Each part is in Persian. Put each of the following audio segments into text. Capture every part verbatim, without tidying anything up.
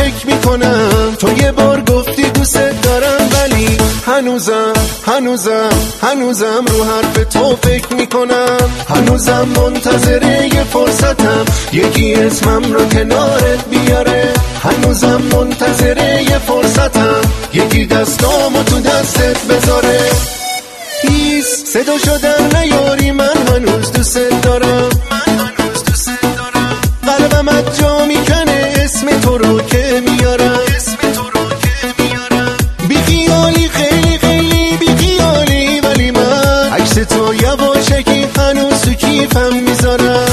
فکر میکنم. تو یه بار گفتی دوست دارم ولی هنوزم هنوزم هنوزم رو حرف تو فکر میکنم. هنوزم منتظر یه فرصتم یکی اسمم رو کنارت بیاره. هنوزم منتظر یه فرصتم یکی دستامو تو دستت بذاره. هیس صدا شدن نیاری من هنوز دوست دارم. قلبم از جا میکنه اسم تو رو که میارم. بی خیالی خیلی خیلی بی خیالی ولی من عکس تو یواشکی هنوز تو کیفم میذارم.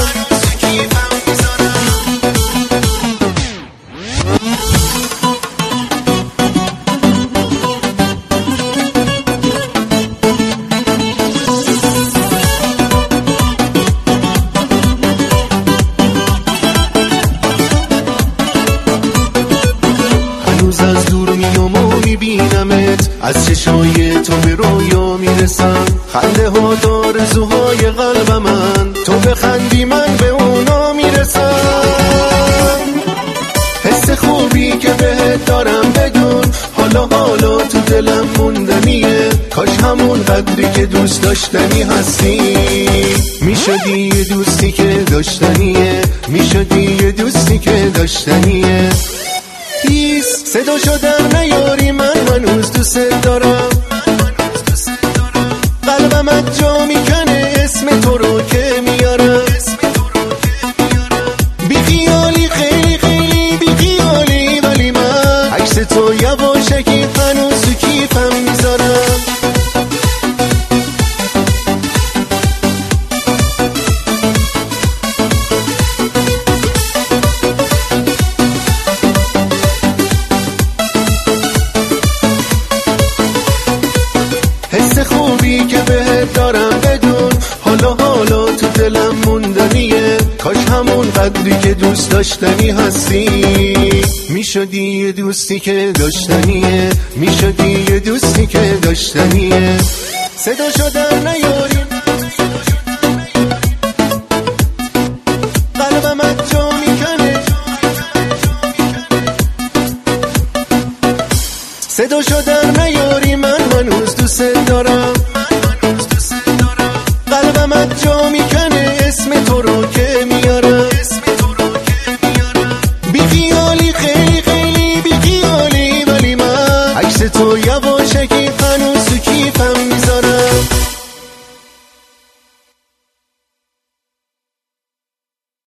از دور میام و میبینمت، از چشای تو به رویا میرسم. خنده ها آرزوهای قلب من، تو بخندی من به اونا میرسم. حس خوبی که بهت دارم بدون، حالا حالا تو دلم موندنیه. کاش همون قدری که دوست داشتنی هستی میشدی یه دوستی که داشتنیه. میشدی یه دوستی که داشتنیه. هیس صدا شدن نیاری من هنوز دوست دارم. قلبم از جا میکنه اسم تو رو که میارم. بی خیالی خیلی خیلی بی خیالی ولی من عکس تو یواشکی هنوز تو کیفم میذارم. حس خوبی که بهت دارم بدون، حالا حالا تو دلم موندنیه. کاش همون قدری که دوست داشتنی هستی میشدی یه دوستی که داشتنیه. میشدی یه دوستی که داشتنیه. صدا شدن نیاری قلبم از جا میکنه. صدا شدن نیاری من هنوز دوست دارم. قلبم از جا میکنه اسم تو رو که میارم. بی خیالی خیلی خیلی بی خیالی ولی من عکس تو یواشکی